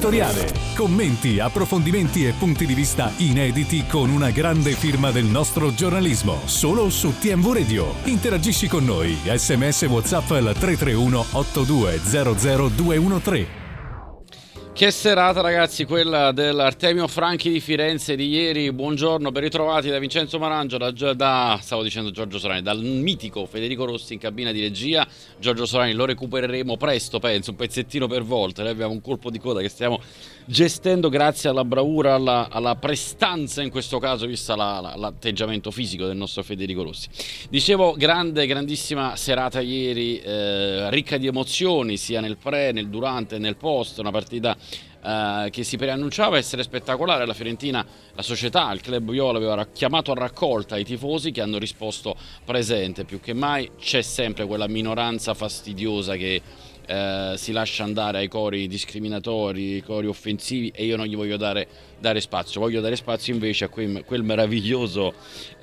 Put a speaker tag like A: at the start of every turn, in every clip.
A: editoriale. Commenti, approfondimenti e punti di vista inediti con una grande firma del nostro giornalismo. Solo su TMV Radio. Interagisci con noi. SMS WhatsApp al 331 8200 213.
B: Che serata, ragazzi, quella dell'Artemio Franchi di Firenze di ieri. Buongiorno, ben ritrovati da Vincenzo Marangio, stavo dicendo Giorgio Sorani, dal mitico Federico Rossi in cabina di regia. Giorgio Sorani lo recupereremo presto, penso, un pezzettino per volta. Noi abbiamo un colpo di coda che stiamo gestendo grazie alla bravura, alla prestanza in questo caso, vista l'atteggiamento fisico del nostro Federico Rossi. Dicevo, grandissima serata ieri, ricca di emozioni sia nel pre, nel durante e nel post, una partita che si preannunciava essere spettacolare. La Fiorentina, la società, il club viola aveva chiamato a raccolta i tifosi che hanno risposto presente. Più che mai c'è sempre quella minoranza fastidiosa che si lascia andare ai cori discriminatori, ai cori offensivi, e io non gli voglio dare spazio. Voglio dare spazio invece a quel meraviglioso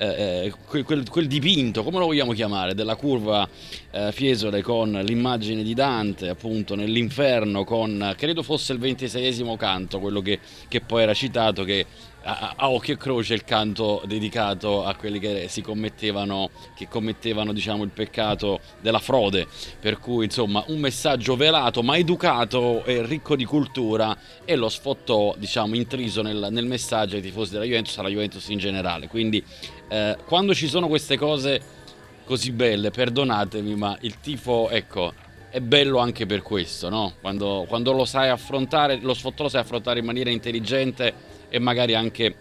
B: quel dipinto, come lo vogliamo chiamare, della curva Fiesole, con l'immagine di Dante appunto nell'inferno, con credo fosse il 26esimo canto, quello che poi era citato, che a occhio e croce il canto dedicato a quelli che commettevano diciamo il peccato della frode, per cui insomma un messaggio velato ma educato e ricco di cultura, e lo sfottò diciamo intriso nel messaggio ai tifosi della Juventus, alla Juventus in generale. Quindi quando ci sono queste cose così belle, perdonatemi, ma il tifo, ecco, è bello anche per questo, no? Quando lo sai affrontare, lo sfottò lo sai affrontare in maniera intelligente e magari anche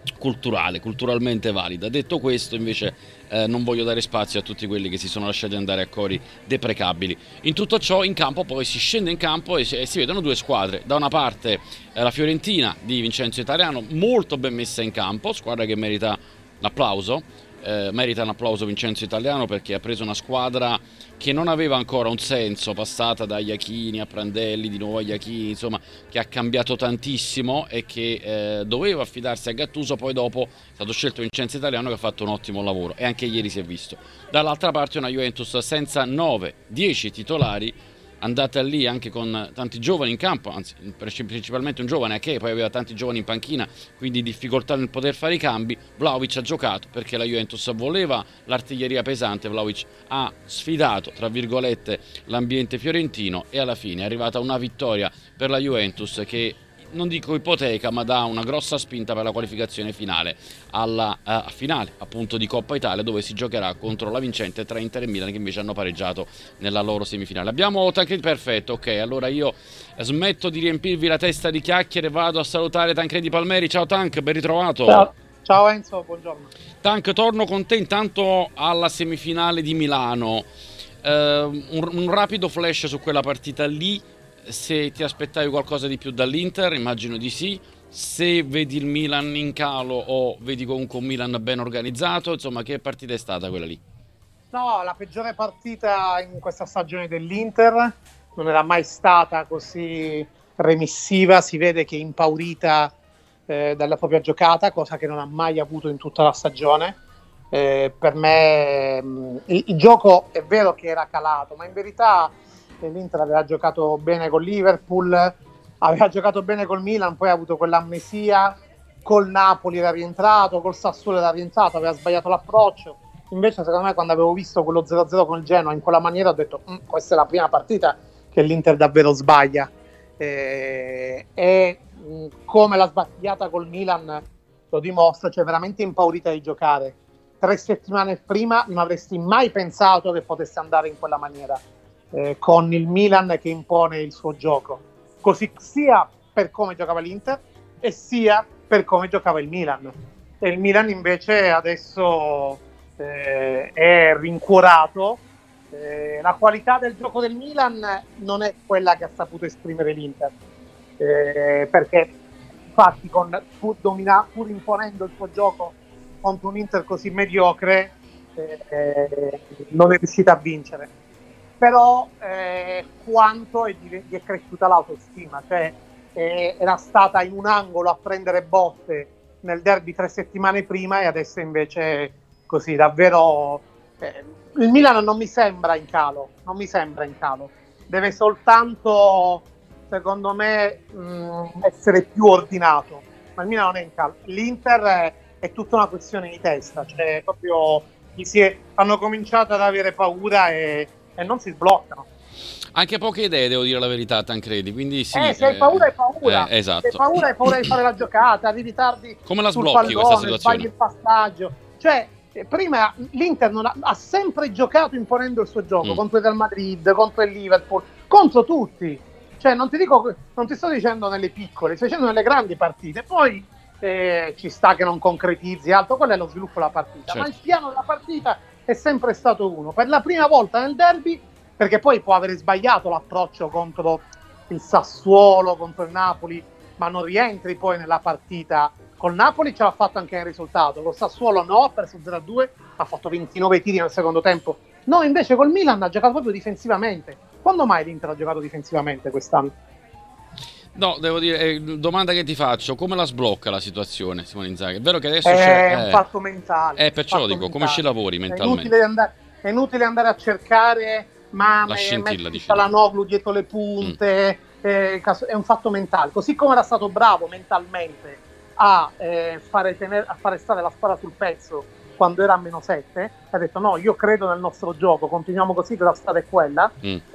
B: culturalmente valida. Detto questo, invece, non voglio dare spazio a tutti quelli che si sono lasciati andare a cori deprecabili. In tutto ciò, in campo poi si scende in campo e si vedono due squadre. Da una parte la Fiorentina di Vincenzo Italiano, molto ben messa in campo, squadra che merita l'applauso. Merita un applauso Vincenzo Italiano, perché ha preso una squadra che non aveva ancora un senso, passata da Iachini a Prandelli, di nuovo a Iachini, insomma, che ha cambiato tantissimo e che doveva affidarsi a Gattuso. Poi dopo è stato scelto Vincenzo Italiano, che ha fatto un ottimo lavoro, e anche ieri si è visto. Dall'altra parte una Juventus senza 9-10 titolari, andata lì anche con tanti giovani in campo, anzi principalmente un giovane che poi aveva tanti giovani in panchina, quindi difficoltà nel poter fare i cambi. Vlahovic ha giocato perché la Juventus voleva l'artiglieria pesante. Vlahovic ha sfidato tra virgolette l'ambiente fiorentino, e alla fine è arrivata una vittoria per la Juventus che, non dico ipoteca, ma dà una grossa spinta per la qualificazione finale, alla finale appunto di Coppa Italia, dove si giocherà contro la vincente tra Inter e Milan, che invece hanno pareggiato nella loro semifinale. Abbiamo Tancredi, perfetto, ok, allora io smetto di riempirvi la testa di chiacchiere e vado a salutare Tancredi Palmeri. Ciao Tank, ben ritrovato.
C: Ciao Enzo, buongiorno.
B: Tank, torno con te intanto alla semifinale di Milano. Un rapido flash su quella partita lì. Se ti aspettavi qualcosa di più dall'Inter, immagino di sì. Se vedi il Milan in calo o vedi comunque un Milan ben organizzato, insomma, che partita è stata quella lì?
C: No, la peggiore partita in questa stagione dell'Inter, non era mai stata così remissiva. Si vede che è impaurita dalla propria giocata, cosa che non ha mai avuto in tutta la stagione. Per me il gioco è vero che era calato, ma in verità l'Inter aveva giocato bene con Liverpool, aveva giocato bene col Milan, poi ha avuto quell'amnesia, col Napoli era rientrato, col Sassuolo era rientrato, aveva sbagliato l'approccio. Invece secondo me, quando avevo visto quello 0-0 con il Genoa in quella maniera, ho detto questa è la prima partita che l'Inter davvero sbaglia, e come la sbagliata col Milan lo dimostra, cioè veramente impaurita di giocare. 3 settimane prima non avresti mai pensato che potesse andare in quella maniera, con il Milan che impone il suo gioco, così sia per come giocava l'Inter e sia per come giocava il Milan. E il Milan invece adesso è rincuorato. La qualità del gioco del Milan non è quella che ha saputo esprimere l'Inter, perché infatti pur imponendo il suo gioco contro un Inter così mediocre, non è riuscita a vincere. Però quanto è cresciuta l'autostima, cioè era stata in un angolo a prendere botte nel derby 3 settimane prima, e adesso invece così davvero il Milan non mi sembra in calo, deve soltanto secondo me, essere più ordinato, ma il Milan non è in calma. L'Inter è tutta una questione di testa, cioè proprio hanno cominciato ad avere paura e non si sbloccano.
B: Anche poche idee, devo dire la verità, Tancredi, quindi sì.
C: Se hai paura, hai paura.
B: Esatto.
C: Se hai paura di fare la giocata, arrivi tardi
B: come la
C: sul
B: sblocchi
C: pallone,
B: questa situazione?
C: sbagli il passaggio. Cioè, prima l'Inter ha sempre giocato imponendo il suo gioco contro il Real Madrid, contro il Liverpool, contro tutti. Cioè, non ti sto dicendo nelle piccole, sto dicendo nelle grandi partite. Poi ci sta che non concretizzi altro, quello è lo sviluppo della partita.
B: Certo.
C: Ma il piano della partita è sempre stato uno. Per la prima volta nel derby, perché poi può avere sbagliato l'approccio contro il Sassuolo, contro il Napoli, ma non rientri poi nella partita. Col Napoli ce l'ha fatto anche nel risultato, col Sassuolo no, ha perso 0-2, ha fatto 29 tiri nel secondo tempo. No, invece col Milan ha giocato proprio difensivamente. Quando mai l'Inter ha giocato difensivamente quest'anno?
B: No, devo dire, domanda che ti faccio, come la sblocca la situazione Simone Inzaghi? È vero che adesso
C: è un fatto mentale.
B: Perciò dico, come ci lavori mentalmente?
C: È inutile andare a cercare
B: la scintilla,
C: Çalhanoğlu dietro le punte, è un fatto mentale. Così come era stato bravo mentalmente a fare stare la squadra sul pezzo quando era a -7, ha detto no, io credo nel nostro gioco, continuiamo così che la strada è quella.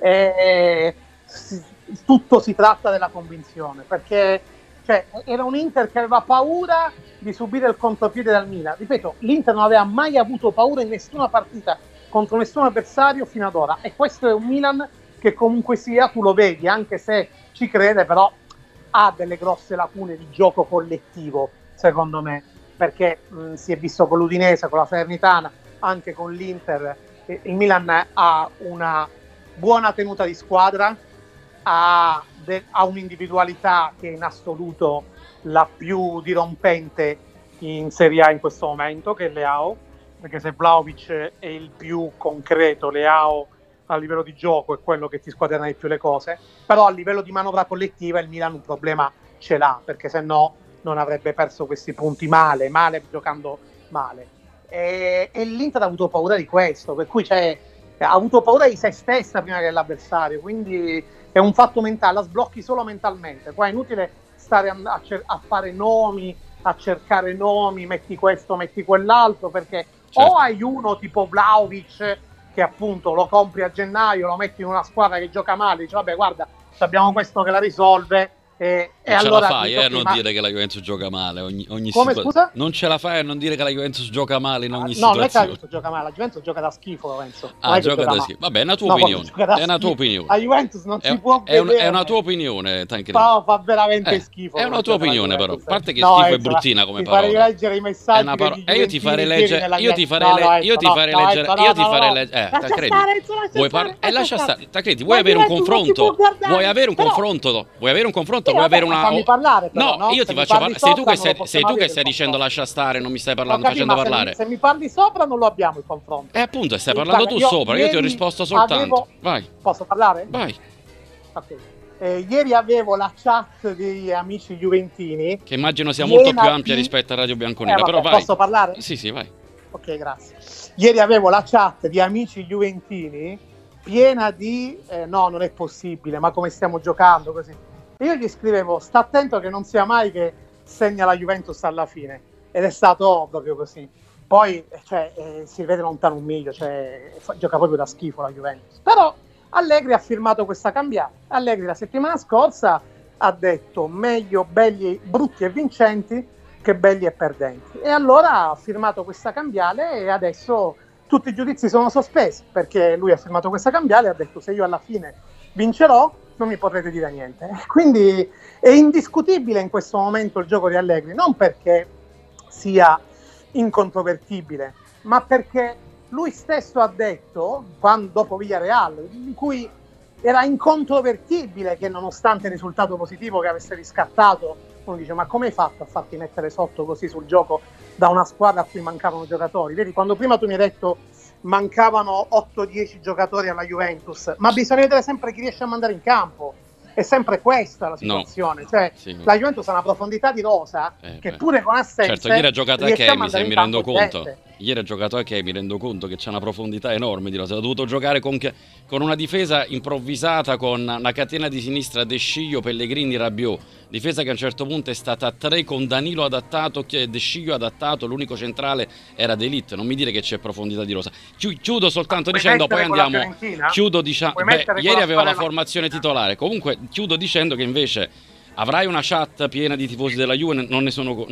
C: Tutto si tratta della convinzione, perché era un Inter che aveva paura di subire il contropiede dal Milan. Ripeto, l'Inter non aveva mai avuto paura in nessuna partita contro nessun avversario fino ad ora, e questo è un Milan che comunque sia, tu lo vedi, anche se ci crede, però ha delle grosse lacune di gioco collettivo, secondo me, perché si è visto con l'Udinese, con la Salernitana, anche con l'Inter. Il Milan ha una buona tenuta di squadra, ha un'individualità che è in assoluto la più dirompente in Serie A in questo momento, che è Leao, perché se Vlahovic è il più concreto, Leao a livello di gioco è quello che ti squaderna di più le cose, però a livello di manovra collettiva il Milan un problema ce l'ha, perché se no non avrebbe perso questi punti male giocando male, e l'Inter ha avuto paura di questo, per cui ha avuto paura di se stessa prima che dell'avversario, quindi è un fatto mentale, la sblocchi solo mentalmente. Qua è inutile stare a fare nomi, a cercare nomi, metti questo, metti quell'altro, perché o hai uno tipo Vlahovic che appunto lo compri a gennaio, lo metti in una squadra che gioca male, dici vabbè guarda, abbiamo questo che la risolve, e allora
B: ce la fai a non dire che la Juventus gioca male ogni
C: come, scusa?
B: Non ce la fai a non dire che la Juventus gioca male in ogni
C: situazione. No, non è che la
B: situazione.
C: Juventus gioca male, la Juventus gioca da schifo, penso.
B: Gioca da schifo. Vabbè, è una tua opinione. È una tua opinione.
C: La Juventus non si può vedere.
B: È una tua opinione, Tancredi.
C: No, fa veramente schifo.
B: È una tua opinione, però. A parte che
C: no,
B: schifo è bruttina come parola.
C: Ti farei leggere i messaggi
B: io ti farei leggere Tancredi. Lascia stare. Tancredi, vuoi avere un confronto? Vuoi avere un confronto? Vuoi avere una
C: parlare,
B: però,
C: no,
B: io ti faccio parlare. Sei tu che stai dicendo lascia stare, non mi stai facendo parlare.
C: Se mi parli sopra non lo abbiamo il confronto.
B: Appunto, stai parlando tu sopra, io ti ho risposto soltanto. Vai.
C: Posso parlare?
B: Vai.
C: Okay. Ieri avevo la chat degli amici juventini,
B: che immagino sia molto più ampia rispetto a Radio Bianconera, però vai.
C: Posso parlare?
B: Sì, vai.
C: Ok, grazie. Ieri avevo la chat di amici juventini piena di no, non è possibile, ma come stiamo giocando così. Io gli scrivevo, sta attento che non sia mai che segna la Juventus alla fine, ed è stato proprio così. Poi si vede lontano un miglio, gioca proprio da schifo la Juventus. Però Allegri ha firmato questa cambiale. Allegri la settimana scorsa ha detto meglio brutti e vincenti che belli e perdenti, e allora ha firmato questa cambiale, e adesso tutti i giudizi sono sospesi, perché lui ha firmato questa cambiale e ha detto se io alla fine vincerò non mi potrete dire niente. Quindi è indiscutibile in questo momento il gioco di Allegri, non perché sia incontrovertibile, ma perché lui stesso ha detto, dopo Villarreal, in cui era incontrovertibile che nonostante il risultato positivo che avesse riscattato, uno dice ma come hai fatto a farti mettere sotto così sul gioco da una squadra a cui mancavano giocatori? Vedi, quando prima tu mi hai detto mancavano 8-10 giocatori alla Juventus, ma bisogna vedere sempre chi riesce a mandare in campo. È sempre questa la situazione, no. La Juventus ha una profondità di rosa che pure con assenze
B: ieri ha giocato a Chemi, se mi rendo conto. ieri ha giocato anche, mi rendo conto che c'è una profondità enorme di Rosa, ha dovuto giocare con una difesa improvvisata, con una catena di sinistra De Sciglio, Pellegrini, Rabiot, difesa che a un certo punto è stata a 3 con Danilo adattato, De Sciglio adattato, l'unico centrale era De Ligt. Non mi dire che c'è profondità di rosa. Chiudo soltanto dicendo, poi andiamo, ieri aveva la formazione titolare, comunque chiudo dicendo che invece avrai una chat piena di tifosi della Juve, non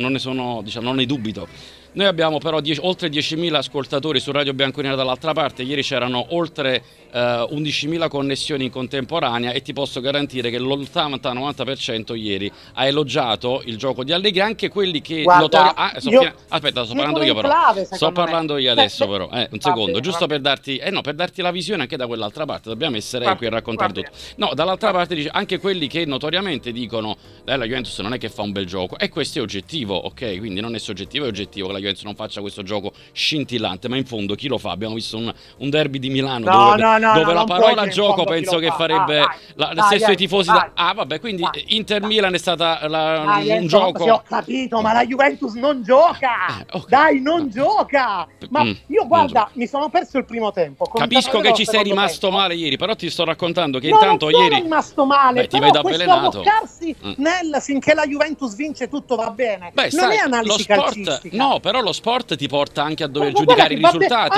B: ne dubito. Noi abbiamo però oltre 10.000 ascoltatori su Radio Bianconera dall'altra parte. Ieri c'erano oltre 11.000 connessioni in contemporanea e ti posso garantire che l'80-90% ieri ha elogiato il gioco di Allegri, anche quelli che aspetta, sto parlando io però. Sto parlando io adesso però, un secondo, giusto per darti la visione anche da quell'altra parte. Dobbiamo essere qui a raccontare tutto. No, dall'altra parte dice anche quelli che notoriamente dicono la Juventus non è che fa un bel gioco, e questo è oggettivo, ok? Quindi non è soggettivo, è oggettivo che la Juventus non faccia questo gioco scintillante, ma in fondo chi lo fa? Abbiamo visto un derby di Milano dove la parola gioco penso che farebbe stesso i tifosi vabbè, quindi Inter-Milan è stata un gioco.
C: Ho capito, ma la Juventus non gioca, okay. Dai, non gioca, ma io guarda, mi sono perso il primo tempo.
B: Capisco che ci sei rimasto male ieri, però ti sto raccontando che
C: non
B: intanto
C: sono
B: ieri
C: rimasto male,
B: ti vedo avvelenato.
C: Finché la Juventus vince tutto va bene. Non è analisi calcistica.
B: No, però lo sport ti porta anche a dover giudicare i risultati.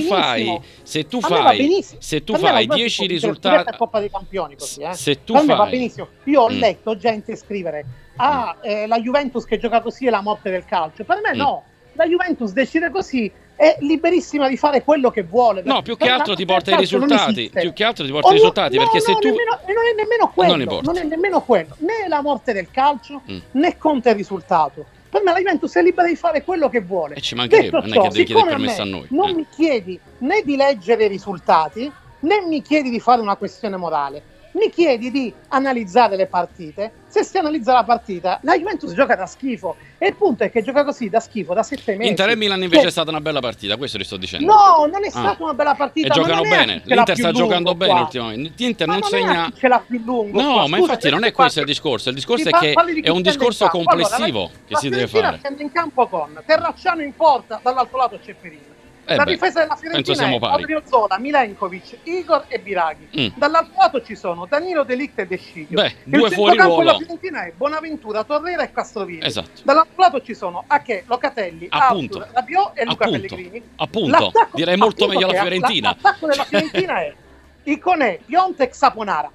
B: Se tu fai 10 risultati,
C: è Coppa dei Campioni così,
B: se tu
C: va benissimo. Io ho letto gente scrivere la Juventus che gioca così è la morte del calcio. Per me no, la Juventus decide così, è liberissima di fare quello che vuole.
B: No, più che altro ti porta i risultati. Perché se tu
C: non è nemmeno quello, né la morte del calcio, né conta il risultato. Per me la Juventus è libera di fare quello che vuole.
B: E ci mancherebbe, non è che devi chiedere permesso a noi.
C: Non mi chiedi né di leggere i risultati, né mi chiedi di fare una questione morale. Mi chiedi di analizzare le partite. Se si analizza la partita, la Juventus gioca da schifo. E il punto è che gioca così da schifo da 7 mesi.
B: Inter e Milan invece è stata una bella partita, questo ti sto dicendo.
C: No, non è stata una bella partita.
B: E giocano bene. L'Inter sta giocando bene ultimamente. L'Inter non segna.
C: Ce l'ha più lungo.
B: No, ma infatti non è questo il discorso. Il discorso è che è un discorso complessivo che si deve fare.
C: Scende in campo con Terracciano in porta, dall'altro lato c'è Perino. La difesa della Fiorentina è Odriozola, Milenkovic, Igor e Biraghi. Dall'altro lato ci sono Danilo, De Ligt e De Sciglio.
B: Due fuori ruolo.
C: La Fiorentina è Bonaventura, Torreira e Castrovini.
B: Esatto.
C: Dall'altro lato ci sono Ache, Locatelli, Arthur, Rabiot e Luca Pellegrini.
B: Appunto, direi molto meglio la Fiorentina.
C: L'attacco della Fiorentina è Iconè, Piontek, Saponara.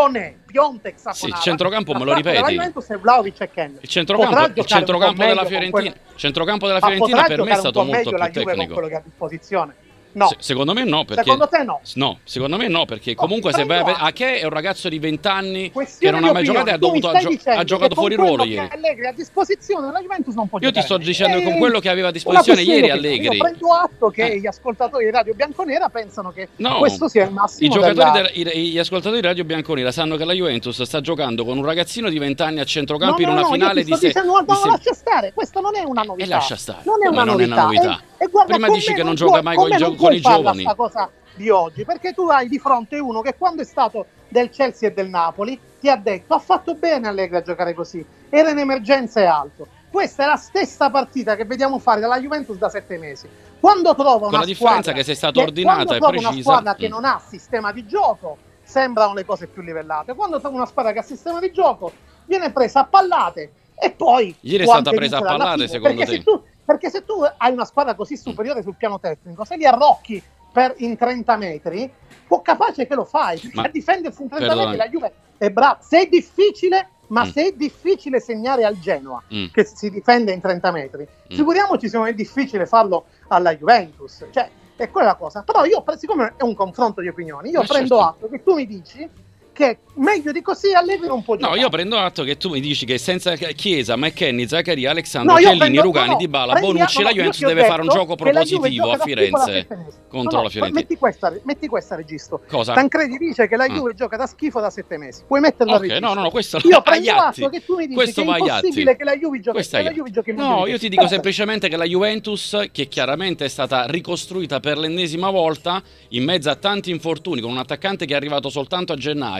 C: Sì,
B: il centrocampo me lo ripeti. Il centrocampo della Fiorentina per me è stato molto più tecnico.
C: Quello che ha a disposizione. No.
B: Secondo me no, perché
C: secondo te no?
B: No, secondo me no, perché comunque se vai a Ache è un ragazzo di 20 anni che non ha mai giocato e ha giocato fuori ruolo ieri.
C: Allegri a disposizione la Juventus non può giocare.
B: Io ti sto dicendo che con quello che aveva a disposizione ieri Allegri.
C: Io prendo atto che gli ascoltatori di Radio Bianconera pensano che questo sia il massimo.
B: Gli ascoltatori di Radio Bianconera sanno che la Juventus sta giocando con un ragazzino di 20 anni a centrocampo in una finale di
C: lascia stare, questo non è una novità.
B: E lascia stare.
C: Non è una novità.
B: Prima dici che non gioca mai con i giovani.
C: Questa cosa di oggi, perché tu hai di fronte uno che quando è stato del Chelsea e del Napoli ti ha detto ha fatto bene Allegri a giocare così, era in emergenza e alto. Questa è la stessa partita che vediamo fare dalla Juventus da 7 mesi. Quando trova una
B: differenza che sei stato ordinata e precisa.
C: Una squadra che non ha sistema di gioco, sembrano le cose più livellate. Quando trova una squadra che ha sistema di gioco, viene presa a pallate e poi
B: ieri è stata presa a pallate, secondo te?
C: Perché se tu hai una squadra così superiore sul piano tecnico, se li arrocchi in 30 metri, può capace che lo fai, perché a difendere su 30 metri la Juve è brava. Se è difficile, se è difficile segnare al Genoa, che si difende in 30 metri, figuriamoci se non è difficile farlo alla Juventus. Cioè, è quella la cosa. Però io, siccome è un confronto di opinioni, io prendo atto che tu mi dici che meglio di così Allegri non può giocare.
B: No, io prendo atto che tu mi dici che senza Chiesa, McKennie, Zaccaria, Alexandro, Chiellini, Rugani, Dybala, Bonucci, la Juventus deve fare un gioco propositivo a Firenze contro la Fiorentina.
C: Metti questa registro.
B: Cosa?
C: Tancredi dice che la Juve gioca da schifo da 7 mesi. Puoi metterlo a registro.
B: No, questo
C: io prendo atto che tu mi dici che è impossibile che la Juve giochi.
B: No, io ti dico semplicemente che la Juventus, che chiaramente è stata ricostruita per l'ennesima volta in mezzo a tanti infortuni, con un attaccante che è arrivato soltanto a gennaio,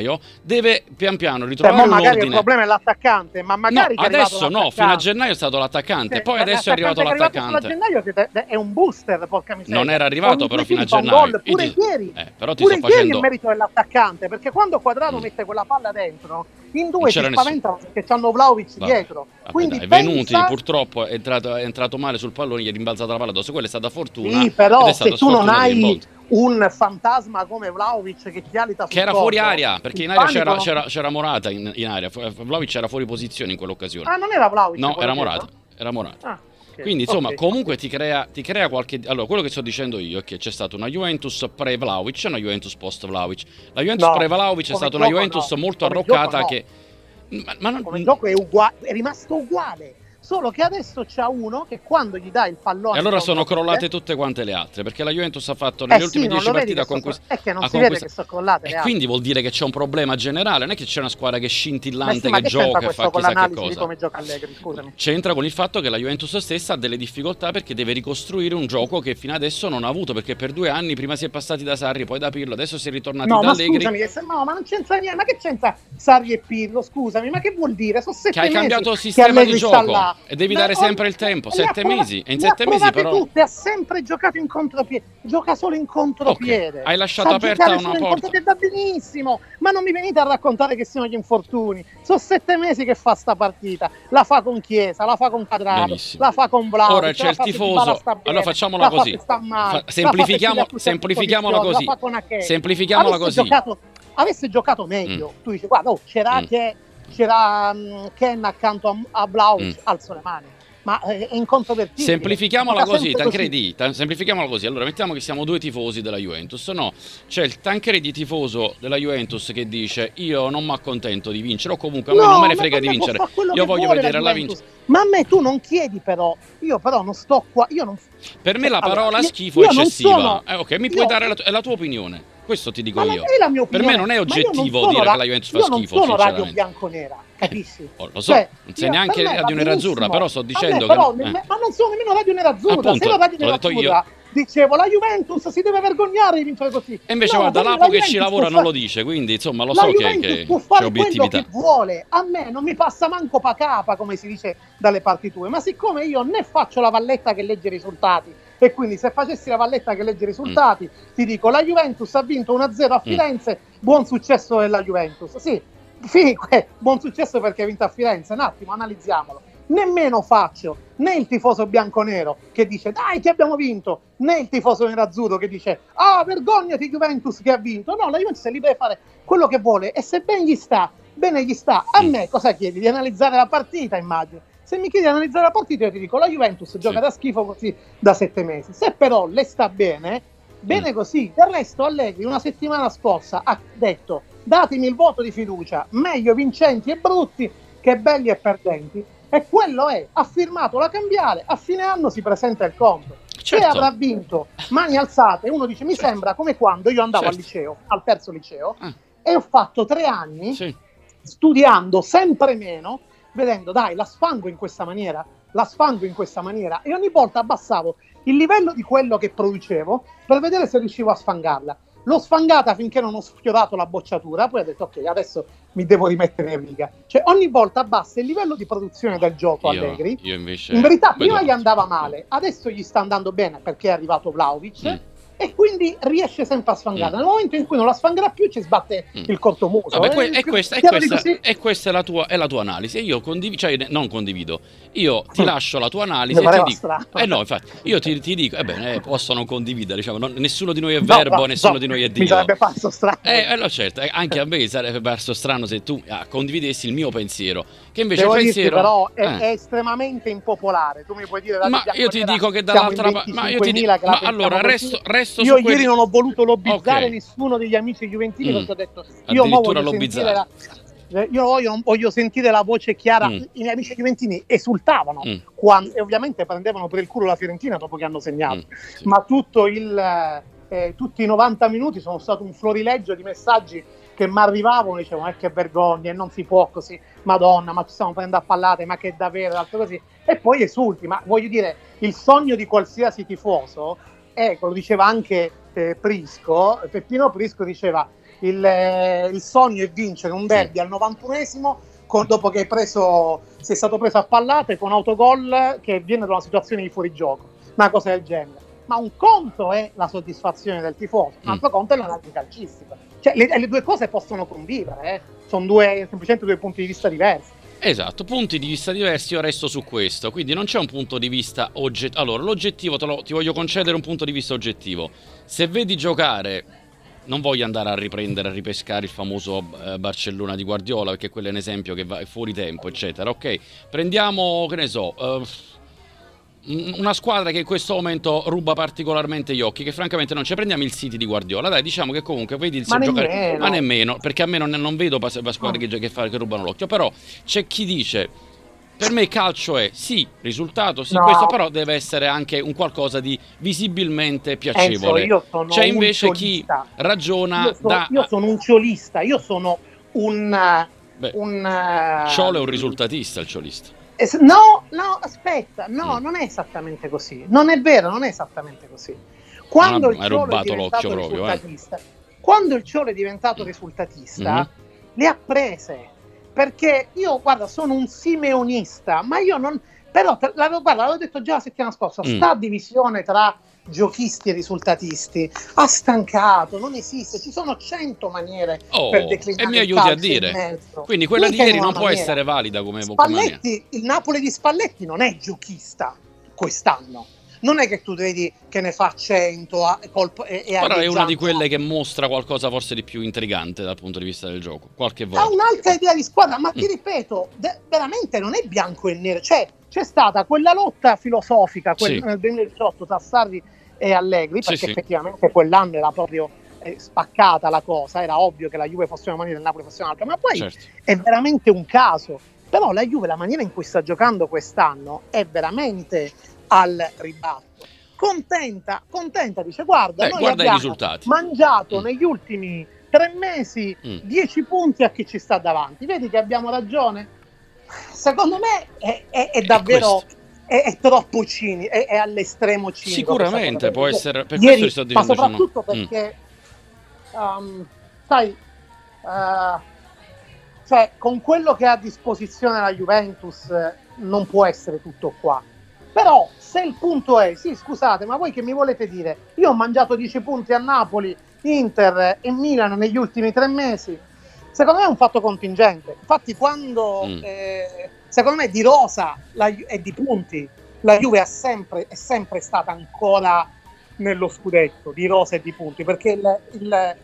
B: gennaio deve pian piano ritrovare un
C: magari
B: ordine.
C: Il problema è l'attaccante, ma magari
B: adesso no, fino a gennaio è stato l'attaccante, poi adesso è arrivato l'attaccante.
C: A gennaio è un booster, porca miseria.
B: Non era arrivato però fino a gennaio.
C: Pure ieri,
B: però ti sto facendo...
C: ieri il merito dell'attaccante, perché quando Quadrado mette quella palla dentro, in due si spaventano perché c'hanno Vlahovic dietro. Quindi
B: Venuti purtroppo è entrato male sul pallone, gli è rimbalzata la palla addosso, quella è stata fortuna.
C: Sì, però
B: se
C: tu non hai un fantasma come Vlahovic che ti alita sul
B: che era
C: corpo,
B: fuori aria, perché in aria c'era Morata in aria. Vlahovic era fuori posizione in quell'occasione.
C: Ah, non era Vlahovic?
B: No, era Morata. Era Morata.
C: Ah.
B: Quindi insomma comunque ti crea qualche... Allora, quello che sto dicendo io è che c'è stata una Juventus pre-Vlahovic e una Juventus post-Vlahovic. La Juventus pre-Vlahovic è stata una Juventus molto arroccata che... Ma non...
C: Come gioco è rimasto uguale. Solo che adesso c'ha uno che quando gli dà il pallone...
B: E allora sono crollate tutte quante le altre, perché la Juventus ha fatto nelle ultime 10 partite
C: è che non si vede che sono crollate le altre.
B: Quindi vuol dire che c'è un problema generale, non è che c'è una squadra che è scintillante, che gioca e fa chissà che cosa.
C: Di come gioca Allegri, scusami.
B: C'entra con il fatto che la Juventus stessa ha delle difficoltà perché deve ricostruire un gioco che fino adesso non ha avuto, perché per 2 anni prima si è passati da Sarri, poi da Pirlo, adesso si è ritornati da Allegri.
C: Scusami, ma non c'entra niente, ma che c'entra Sarri e Pirlo, scusami, ma che vuol dire? Sono 7
B: che hai
C: mesi
B: cambiato il sistema di gioco e devi dare sempre il tempo, 7 mesi, e in 7 mesi però
C: tutte, ha sempre giocato in contropiede, gioca solo in contropiede.
B: Hai lasciato aperta una porta
C: che va benissimo, ma non mi venite a raccontare che sono gli infortuni. Sono 7 mesi che fa sta partita, la fa con Chiesa, la fa con Quadrado, la fa con Vlahovic.
B: Ora c'è il tifoso, allora facciamola così, semplifichiamola così,
C: avesse giocato meglio, tu dici guarda, c'era Ken accanto a Vlahovic, alzo le mani. Ma è incontrovertibile.
B: Semplifichiamola così, Tancredi. Semplifichiamola così. Allora, mettiamo che siamo 2 tifosi della Juventus. No, c'è il Tancredi tifoso della Juventus che dice: io non mi accontento di vincere, o comunque a me non me ne frega di vincere. Io voglio vedere la vincita.
C: Ma a me tu non chiedi, però. Io però non sto qua.
B: Per me la parola schifo è eccessiva. Ok, mi puoi dare la tua opinione. Questo ti dico io. Per me non è oggettivo dire che la Juventus fa schifo.
C: Io non sono radio bianconera, capisci?
B: Lo so, non sei neanche radio nerazzurra, però sto dicendo
C: ma non sono nemmeno radio nerazzurra. Se ero radio nerazzurra dicevo la Juventus si deve vergognare di vincere così.
B: E invece guarda, Lapo che ci lavora non lo dice, quindi insomma lo so che
C: può fare quello che vuole. A me non mi passa manco pacapa, come si dice dalle parti tue, ma siccome io né faccio la valletta che legge i risultati, e quindi se facessi la valletta che legge i risultati ti dico la Juventus ha vinto 1-0 a Firenze, buon successo della Juventus. Sì, buon successo perché ha vinto a Firenze. Un attimo, analizziamolo. Nemmeno faccio né il tifoso bianconero che dice dai che abbiamo vinto, né il tifoso nerazzurro che dice vergognati Juventus che ha vinto. No, la Juventus li deve fare quello che vuole, e se bene gli sta. A me cosa chiedi? Di analizzare la partita, immagino. Se mi chiedi di analizzare la partita io ti dico la Juventus gioca da schifo così da 7 mesi. Se però le sta bene così. Del resto Allegri una settimana scorsa ha detto datemi il voto di fiducia, meglio vincenti e brutti che belli e perdenti. E quello ha firmato la cambiale, a fine anno si presenta il conto. Se avrà vinto mani alzate, uno dice mi sembra come quando io andavo al liceo, al terzo liceo, e ho fatto 3 anni studiando sempre meno, vedendo dai la sfango in questa maniera, e ogni volta abbassavo il livello di quello che producevo per vedere se riuscivo a sfangarla. L'ho sfangata finché non ho sfiorato la bocciatura, poi ho detto ok, adesso mi devo rimettere in riga. Cioè ogni volta abbassa il livello di produzione del gioco Allegri.
B: Io invece
C: in verità prima gli andava male, adesso gli sta andando bene perché è arrivato Vlahovic. E quindi riesce sempre a sfangarla. Nel momento in cui non la sfangherà più ci sbatte il cortomuso.
B: E questa è la tua analisi. E io non condivido. Io ti lascio la tua analisi e ti dico. No, infatti, io ti dico, posso non condividere, diciamo, nessuno di noi è verbo, nessuno di noi è Dio.
C: Mi sarebbe parso strano.
B: Certo, anche a me sarebbe parso strano se tu condividessi il mio pensiero. Che invece
C: devo
B: il pensiero
C: però è estremamente impopolare. Tu mi puoi dire
B: io ti dico che dall'altra parte. Ma allora resto
C: io ieri non ho voluto lobbizzare nessuno degli amici juventini perché ho detto io voglio sentire la voce chiara. I miei amici juventini esultavano e ovviamente prendevano per il culo la Fiorentina dopo che hanno segnato, ma tutti i 90 minuti sono stato un florileggio di messaggi che mi arrivavano, dicevano che vergogna, non si può così, madonna, ma ci stiamo prendendo a pallate, ma che davvero, altre così, e poi esulti. Ma voglio dire, il sogno di qualsiasi tifoso lo diceva anche Prisco, Peppino Prisco diceva il sogno è vincere un derby al 91esimo dopo che sei stato preso a pallate con autogol che viene da una situazione di fuorigioco, una cosa del genere. Ma un conto è la soddisfazione del tifoso, un altro conto è l'analisi calcistica. Cioè le due cose possono convivere, sono semplicemente due punti di vista diversi.
B: Esatto, punti di vista diversi, io resto su questo, quindi non c'è un punto di vista oggettivo. Allora, l'oggettivo, ti voglio concedere un punto di vista oggettivo. Se vedi giocare, non voglio andare a ripescare il famoso Barcellona di Guardiola, perché quello è un esempio che va fuori tempo, eccetera, ok? Prendiamo, che ne so, una squadra che in questo momento ruba particolarmente gli occhi, che francamente non c'è. Prendiamo il City di Guardiola, dai, diciamo che comunque vedi il giocare, ma nemmeno, perché a me non vedo squadre che rubano l'occhio, però c'è chi dice per me calcio è sì, risultato, sì, questo, però deve essere anche un qualcosa di visibilmente piacevole. C'è invece chi ragiona
C: io sono un ciolista, io sono un
B: Ciolo è un risultatista, il ciolista.
C: No, aspetta, non è esattamente così. Non è vero, non è esattamente così. Quando il Ciolo è diventato risultatista, quando il Ciolo è diventato risultatista, le ha prese. Perché io, guarda, sono un simeonista, ma io non... Però, l'avevo detto già la settimana scorsa, sta divisione tra giochisti e risultatisti ha stancato, non esiste, ci sono 100 maniere per declinare
B: e mi aiuti a dire, quindi quella di ieri non può essere valida come
C: Spalletti, il Napoli di Spalletti non è giochista quest'anno, non è che tu vedi che ne fa 100
B: però è una di quelle che mostra qualcosa forse di più intrigante dal punto di vista del gioco, qualche volta
C: ha un'altra idea di squadra, ma ti ripeto, veramente non è bianco e nero, cioè c'è stata quella lotta filosofica nel 2018 tra Sarri e Allegri, perché effettivamente quell'anno era proprio spaccata la cosa, era ovvio che la Juve fosse una maniera e il Napoli fosse un'altra, ma poi è veramente un caso. Però la Juve, la maniera in cui sta giocando quest'anno è veramente al ribasso. Contenta, dice guarda
B: i risultati,
C: mangiato negli ultimi 3 mesi 10 punti a chi ci sta davanti, vedi che abbiamo ragione. Secondo me è davvero è troppo cinico, è all'estremo cinico.
B: Sicuramente può essere, per
C: ieri,
B: questo sto
C: ma
B: dicendo,
C: soprattutto perché sai, cioè con quello che ha a disposizione la Juventus non può essere tutto qua. Però se il punto è, sì scusate, ma voi che mi volete dire? Io ho mangiato 10 punti a Napoli, Inter e Milan negli ultimi 3 mesi. Secondo me è un fatto contingente. Infatti quando secondo me di rosa e di punti la Juve è sempre stata ancora nello scudetto di rosa e di punti, perché il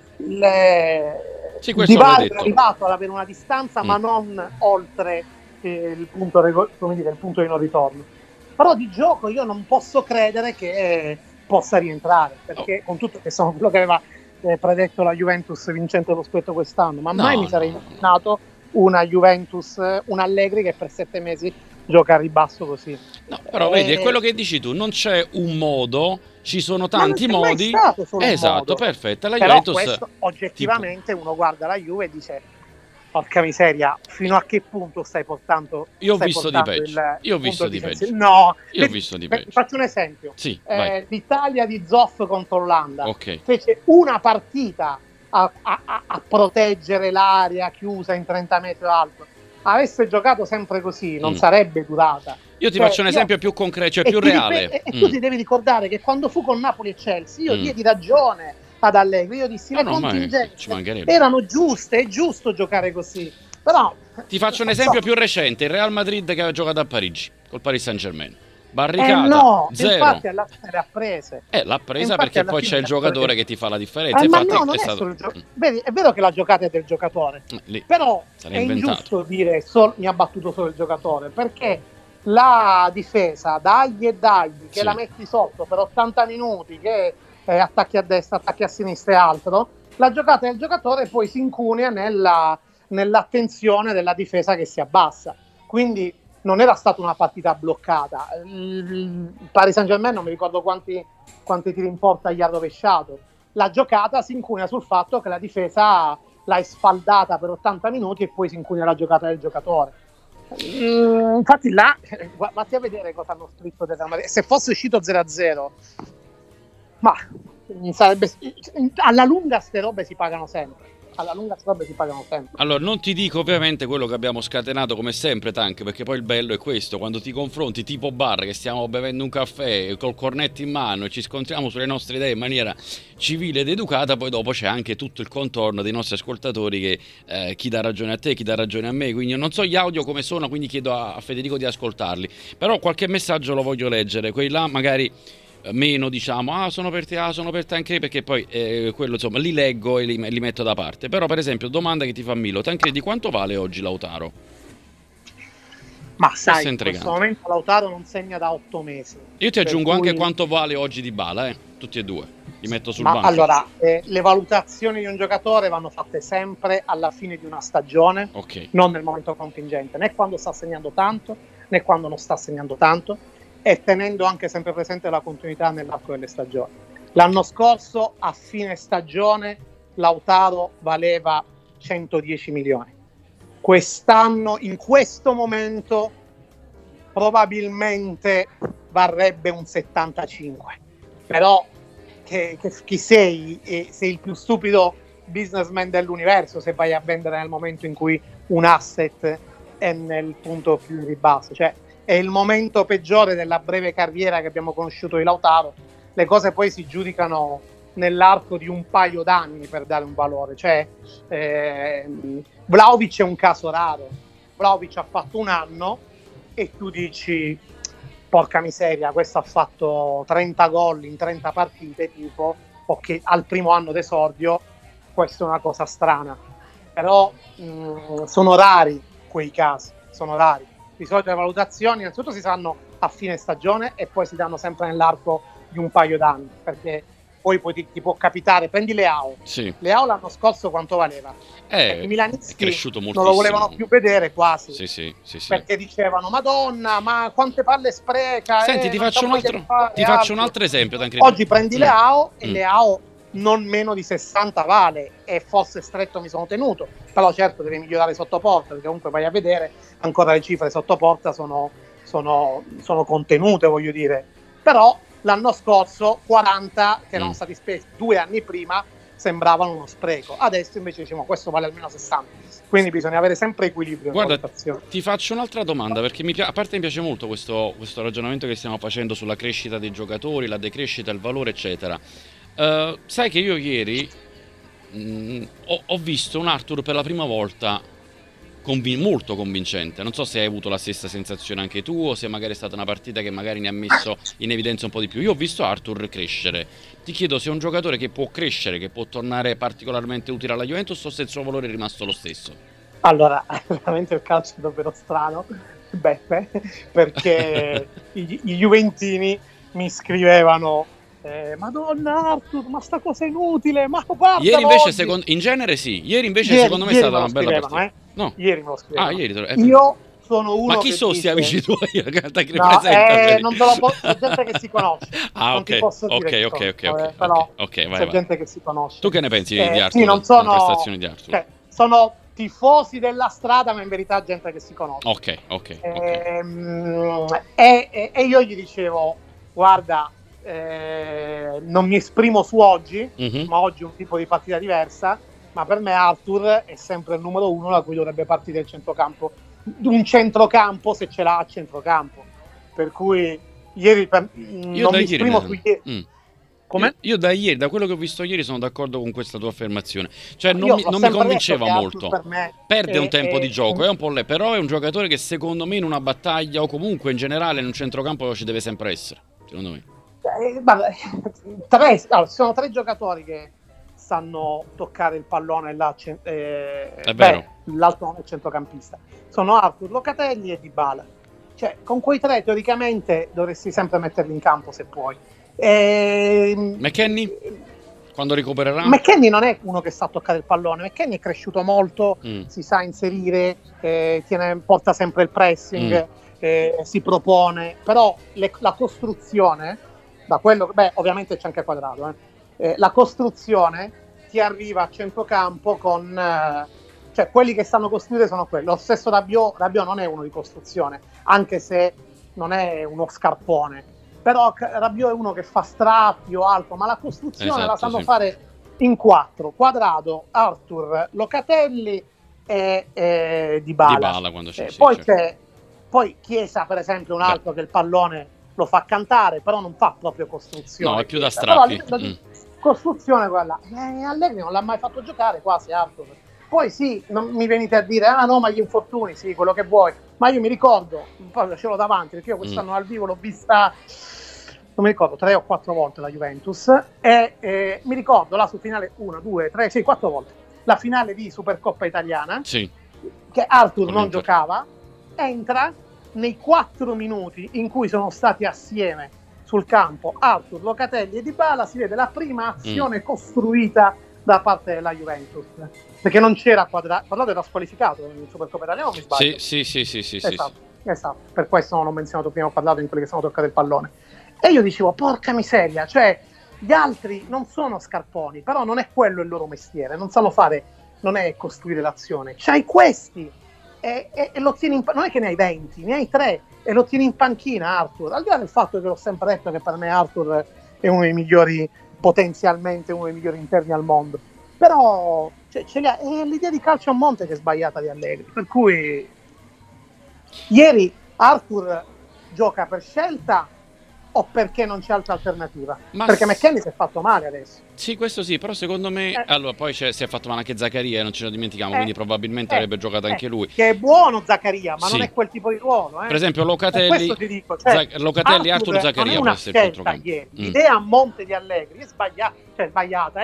C: divario è arrivato ad avere una distanza ma non oltre il punto di non ritorno. Però di gioco io non posso credere che possa rientrare, perché con tutto che sono quello che aveva predetto la Juventus vincente lo scudetto quest'anno, ma mai mi sarei immaginato una Juventus, un Allegri che per 7 mesi gioca a ribasso così.
B: No, però vedi, è quello che dici tu, non c'è un modo, ci sono tanti modi. Esatto, perfetto. La
C: però
B: Juventus,
C: questo oggettivamente uno guarda la Juve e dice porca miseria, fino a che punto stai portando?
B: Io ho visto di peggio. Io ho visto di peggio.
C: No,
B: io ho visto di peggio.
C: Faccio un esempio.
B: Sì,
C: l'Italia di Zoff contro l'Olanda
B: fece
C: una partita a proteggere l'area chiusa in 30 metri alto. Avesse giocato sempre così, non sarebbe durata.
B: Io ti faccio un esempio più concreto, cioè più reale.
C: E tu ti devi ricordare che quando fu con Napoli e Chelsea, io diedi ragione ad Allegri, io dissi le contingenze erano giuste, è giusto giocare così. Però
B: ti faccio un esempio più recente, il Real Madrid che aveva giocato a Parigi col Paris Saint-Germain. Barricata,
C: no,
B: 0.
C: Infatti alla fine l'ha presa.
B: L'ha presa perché poi c'è il giocatore che ti fa la differenza.
C: Ma
B: infatti,
C: no, non è stato vedi, è vero che la giocata è del giocatore, però è ingiusto dire mi ha battuto solo il giocatore, perché la difesa dagli che la metti sotto per 80 minuti, che attacchi a destra, attacchi a sinistra e altro, la giocata del giocatore poi si incunea nell'attenzione della difesa che si abbassa. Quindi non era stata una partita bloccata. Il Paris Saint-Germain non mi ricordo quanti tiri in porta gli ha rovesciato. La giocata si incunea sul fatto che la difesa l'hai sfaldata per 80 minuti e poi si incunea la giocata del giocatore. Infatti là, vatti a vedere cosa hanno scritto del Real Madrid. Se fosse uscito 0-0, ma alla lunga ste robe si pagano sempre.
B: Allora, non ti dico ovviamente quello che abbiamo scatenato come sempre, Tank, perché poi il bello è questo: quando ti confronti tipo bar, che stiamo bevendo un caffè col cornetto in mano e ci scontriamo sulle nostre idee in maniera civile ed educata, poi dopo c'è anche tutto il contorno dei nostri ascoltatori che chi dà ragione a te, chi dà ragione a me. Quindi io non so gli audio come sono, quindi chiedo a Federico di ascoltarli, però qualche messaggio lo voglio leggere, quelli là magari meno, diciamo, sono per te, sono per te anche, perché poi quello insomma li leggo e li metto da parte. Però per esempio, domanda che ti fa Milo: te credi quanto vale oggi Lautaro?
C: Ma sai, in questo momento Lautaro non segna da 8 mesi.
B: Io ti aggiungo anche quanto vale oggi Dybala, tutti e due li metto sul banco.
C: Allora, le valutazioni di un giocatore vanno fatte sempre alla fine di una stagione, non nel momento contingente, né quando sta segnando tanto né quando non sta segnando tanto, e tenendo anche sempre presente la continuità nell'arco delle stagioni. L'anno scorso, a fine stagione, Lautaro valeva 110 milioni. Quest'anno, in questo momento, probabilmente varrebbe un 75. Però chi sei? Sei il più stupido businessman dell'universo se vai a vendere nel momento in cui un asset è nel punto più di ribasso. Cioè, è il momento peggiore della breve carriera che abbiamo conosciuto di Lautaro. Le cose poi si giudicano nell'arco di un paio d'anni per dare un valore. Cioè, Vlahovic è un caso raro. Vlahovic ha fatto un anno e tu dici: porca miseria, questo ha fatto 30 gol in 30 partite, tipo, ok, al primo anno d'esordio, questa è una cosa strana. Però sono rari quei casi, sono rari. Di solito le valutazioni innanzitutto si fanno a fine stagione e poi si danno sempre nell'arco di un paio d'anni, perché poi ti può capitare. Prendi Leao.
B: Sì.
C: Leao l'anno scorso quanto valeva? I milanisti
B: è cresciuto moltissimo.
C: Non lo volevano più vedere quasi.
B: Sì.
C: Perché dicevano: Madonna, ma quante palle spreca.
B: Senti, ti faccio un altro esempio.
C: Oggi prendi Leao e Leao non meno di 60 vale, e forse stretto mi sono tenuto, però certo deve migliorare sotto porta, perché comunque vai a vedere ancora le cifre sotto porta sono contenute, voglio dire. Però l'anno scorso 40 che erano stati spesi 2 anni prima sembravano uno spreco, adesso invece diciamo questo vale almeno 60, quindi bisogna avere sempre equilibrio.
B: Guarda, ti faccio un'altra domanda, perché a parte mi piace molto questo ragionamento che stiamo facendo sulla crescita dei giocatori, la decrescita, il valore eccetera. Sai che io ieri ho visto un Arthur per la prima volta molto convincente. Non so se hai avuto la stessa sensazione anche tu, o se magari è stata una partita che magari ne ha messo in evidenza un po' di più. Io ho visto Arthur crescere. Ti chiedo se è un giocatore che può crescere, che può tornare particolarmente utile alla Juventus, o se il suo valore è rimasto lo stesso.
C: Allora, veramente il calcio è davvero strano, Beppe, perché i juventini mi scrivevano: Madonna Arthur, ma sta cosa è inutile, ma guarda.
B: Ieri invece in genere sì. Ieri invece secondo me è stata una bella partita.
C: No. Ieri me lo scrivevano.
B: Io
C: sono uno.
B: Ma chi sono questi amici tuoi?
C: Non te lo posso, c'è gente che si conosce. Non ti posso dire. Però c'è gente che si conosce.
B: Tu che ne pensi di Arthur?
C: Sì, non sono
B: prestazioni di Arthur.
C: Cioè, sono tifosi della strada, ma in verità gente che si conosce.
B: Ok.
C: E io gli dicevo: guarda, non mi esprimo su oggi, ma oggi è un tipo di partita diversa, ma per me Arthur è sempre il numero 1 da cui dovrebbe partire il centrocampo, un centrocampo se ce l'ha a centrocampo, per cui ieri non mi esprimo su ieri. Come?
B: Io da ieri, da quello che ho visto ieri, sono d'accordo con questa tua affermazione. Cioè non mi convinceva molto. Perde un tempo di gioco, è un po' però è un giocatore che secondo me in una battaglia, o comunque in generale in un centrocampo, ci deve sempre essere, secondo me.
C: Sono 3 giocatori che sanno toccare il pallone là, l'altro non è centrocampista, sono Arthur, Locatelli e Dybala. Cioè, con quei 3 teoricamente dovresti sempre metterli in campo se puoi.
B: McKennie quando recupererà?
C: McKennie non è uno che sa toccare il pallone. McKennie è cresciuto molto, si sa inserire, porta sempre il pressing, si propone, però la costruzione, da quello, ovviamente c'è anche Quadrato, la costruzione ti arriva a centrocampo con cioè quelli che sanno costruire sono quelli. Lo stesso Rabiot non è uno di costruzione, anche se non è uno scarpone, però Rabiot è uno che fa strappi o altro, ma la costruzione la sanno fare in 4: Quadrado, Arthur, Locatelli e Dybala
B: quando c'è,
C: poi c'è poi Chiesa, per esempio, un altro che il pallone lo fa cantare, però non fa proprio costruzione.
B: No, è più da strappi.
C: Costruzione quella. Allegri non l'ha mai fatto giocare quasi Arthur. Poi sì, non mi venite a dire no, ma gli infortuni, sì, quello che vuoi. Ma io mi ricordo, proprio ce l'ho davanti, perché io quest'anno al vivo l'ho vista, non mi ricordo, 3 o 4 volte la Juventus, e mi ricordo la su finale 1, 2, 3, 4 volte. La finale di Supercoppa italiana, che Arthur non giocava, entra nei 4 minuti in cui sono stati assieme sul campo Arthur, Locatelli e Dybala, si vede la prima azione costruita da parte della Juventus, perché non c'era Quadrado, era squalificato in Supercoppa italiana, non mi sbaglio?
B: Sì.
C: Esatto, per questo non ho menzionato prima Quadrado in quelli che sono toccati il pallone. E io dicevo, porca miseria, cioè gli altri non sono scarponi, però non è quello il loro mestiere, non sanno fare, non è costruire l'azione, c'hai questi e lo tieni non è che ne hai 20, ne hai 3 e lo tieni in panchina Arthur, al di là del fatto che l'ho sempre detto che per me Arthur è uno dei migliori, potenzialmente uno dei migliori interni al mondo, però ce li ha, è l'idea di calcio a monte che è sbagliata di Allegri, per cui ieri Arthur gioca per scelta o perché non c'è altra alternativa? Perché McKennie si è fatto male adesso.
B: Sì, questo sì, però secondo me allora poi si è fatto male anche Zaccaria, non ce lo dimentichiamo, quindi probabilmente avrebbe giocato anche lui.
C: Che è buono Zaccaria, ma non è quel tipo di ruolo.
B: Per esempio Locatelli, Locatelli, Arthur, Zaccaria può essere il centrocampo.
C: L'idea a monte di Allegri è sbagliata,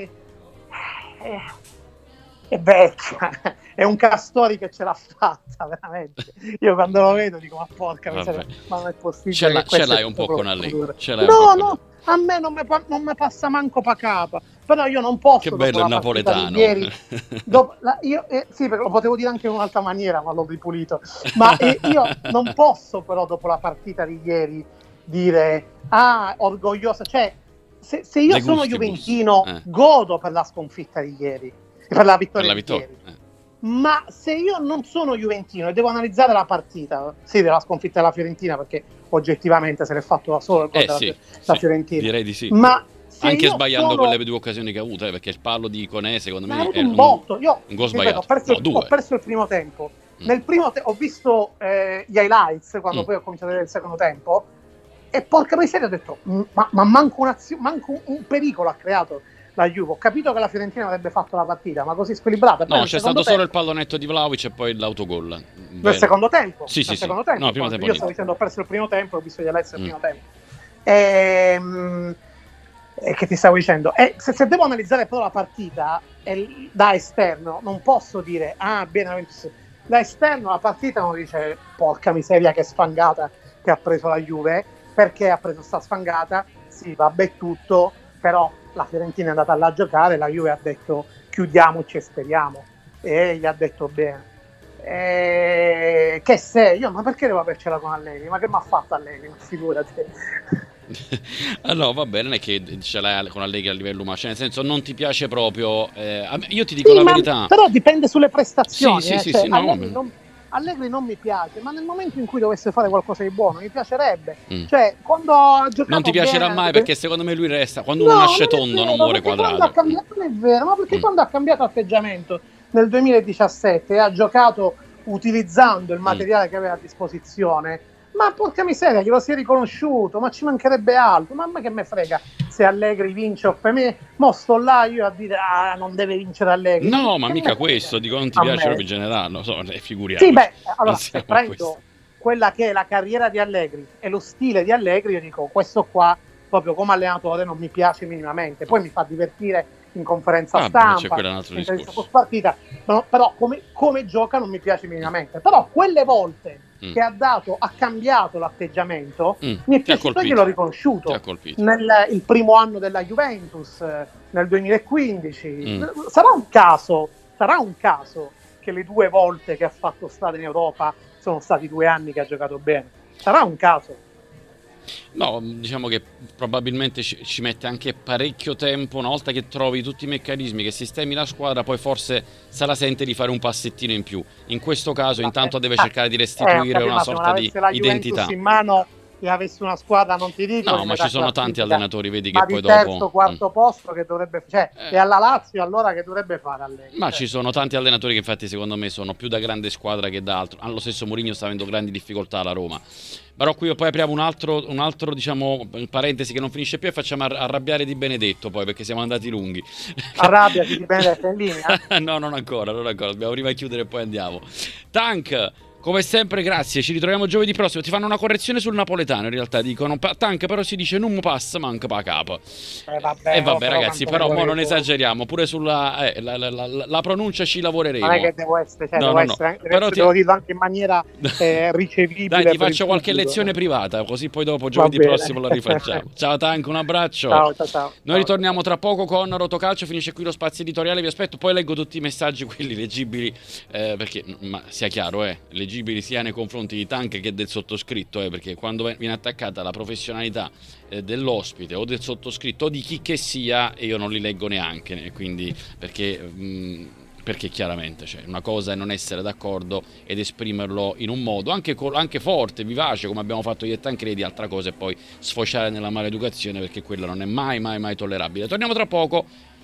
C: è vecchia, è un Castori che ce l'ha fatta veramente. Io quando lo vedo dico ma porca miseria, ma non è possibile.
B: Ce l'hai un po' con Allegri.
C: No, a me non mi passa manco Pacapa, però io non posso.
B: Che bello il napoletano.
C: Ieri, sì, perché lo potevo dire anche in un'altra maniera, ma l'ho ripulito. Ma io non posso però dopo la partita di ieri dire orgogliosa, cioè se io sono juventino godo per la sconfitta di ieri, per la vittoria di ieri. Ma se io non sono juventino e devo analizzare la partita, della sconfitta della Fiorentina, perché oggettivamente se l'è fatto da solo la Fiorentina,
B: direi di sì.
C: Ma
B: anche sbagliando quelle 2 occasioni che ha avuto, perché il palo di Koné secondo me è
C: un botto. Io
B: un gol sbagliato.
C: Ho perso il primo tempo. Nel primo ho visto gli highlights quando poi ho cominciato a vedere il secondo tempo e porca miseria ho detto ma manco un pericolo ha creato la Juve. Ho capito che la Fiorentina avrebbe fatto la partita, ma così squilibrata.
B: No, c'è stato solo il pallonetto di Vlahovic e poi l'autogol.
C: Nel secondo tempo?
B: Sì.
C: Secondo tempo.
B: No, primo tempo.
C: Io stavo dicendo ho perso il primo tempo, ho visto gli highlights del primo tempo. Che ti stavo dicendo? Se devo analizzare però la partita da esterno, non posso dire bene, da esterno la partita non dice porca miseria che sfangata che ha preso la Juve, perché ha preso sta sfangata, sì vabbè tutto, però la Fiorentina è andata là a giocare, la Juve ha detto chiudiamoci e speriamo, e gli ha detto bene, che sei? Io ma perché devo avercela con Allegri? Ma che mi ha fatto Allegri? Figurati.
B: No, va bene, non è che ce l'hai con Allegri a livello umano, cioè nel senso non ti piace proprio, io ti dico la verità,
C: però dipende sulle prestazioni.
B: Allegri
C: non mi piace, ma nel momento in cui dovesse fare qualcosa di buono mi piacerebbe. Cioè, quando ha giocato
B: non ti piacerà mai perché secondo me lui resta, quando uno nasce tondo non muore quadrato.
C: Non è vero, ma perché quando ha cambiato atteggiamento nel 2017 e ha giocato utilizzando il materiale che aveva a disposizione, ma porca miseria, glielo si è riconosciuto, ma ci mancherebbe altro, ma a me che me frega se Allegri vince o per me, mo sto là io a dire non deve vincere Allegri.
B: No, ma mica questo, dico non ti piace proprio in generale, no, figuriamoci.
C: Sì, allora se prendo quella che è la carriera di Allegri e lo stile di Allegri, io dico questo qua proprio come allenatore non mi piace minimamente, poi mi fa divertire in conferenza stampa, in intervista post partita, però come gioca non mi piace minimamente, però quelle volte che ha cambiato l'atteggiamento, mi è piaciuto e gliel'ho riconosciuto il primo anno della Juventus nel 2015. Sarà un caso che le 2 volte che ha fatto strada in Europa sono stati 2 anni che ha giocato bene, sarà un caso.
B: No, diciamo che probabilmente ci mette anche parecchio tempo, una volta che trovi tutti i meccanismi, che sistemi la squadra, poi forse se la sente di fare un passettino in più. In questo caso intanto deve cercare di restituire una sorta di identità.
C: e avesse una squadra, non ti dico,
B: no, ma ci sono tanti allenatori, vedi, che
C: ma
B: poi
C: di terzo,
B: dopo
C: quarto posto che dovrebbe, cioè, e alla Lazio allora che dovrebbe fare Allegri?
B: ma ci sono tanti allenatori che infatti secondo me sono più da grande squadra che da altro. Lo stesso Mourinho sta avendo grandi difficoltà alla Roma. Però qui poi apriamo un altro diciamo parentesi che non finisce più e facciamo arrabbiare Di Benedetto poi, perché siamo andati lunghi.
C: Arrabbiati Di Benedetto, in linea?
B: No, non ancora, dobbiamo prima chiudere e poi andiamo. Tank, come sempre grazie, ci ritroviamo giovedì prossimo. Ti fanno una correzione sul napoletano, in realtà dicono Tank, però si dice non passa, manca pa capo. Vabbè ragazzi, però mo non esageriamo, pure sulla la pronuncia ci lavoreremo.
C: Non è che devo essere,
B: però
C: devo dirlo anche in maniera ricevibile.
B: Dai, ti faccio qualche lezione privata, così poi dopo giovedì prossimo la rifacciamo. Ciao Tank, un abbraccio.
C: Ciao.
B: Noi ritorniamo tra poco con Rotocalcio, finisce qui lo spazio editoriale, vi aspetto, poi leggo tutti i messaggi, quelli leggibili, perché ma sia chiaro, leggibili sia nei confronti di Tank che del sottoscritto, perché quando viene attaccata la professionalità dell'ospite o del sottoscritto o di chi che sia, io non li leggo neanche, quindi perché chiaramente una cosa è non essere d'accordo ed esprimerlo in un modo anche forte, vivace, come abbiamo fatto io e Tancredi, altra cosa è poi sfociare nella maleducazione, perché quella non è mai tollerabile. Torniamo tra poco.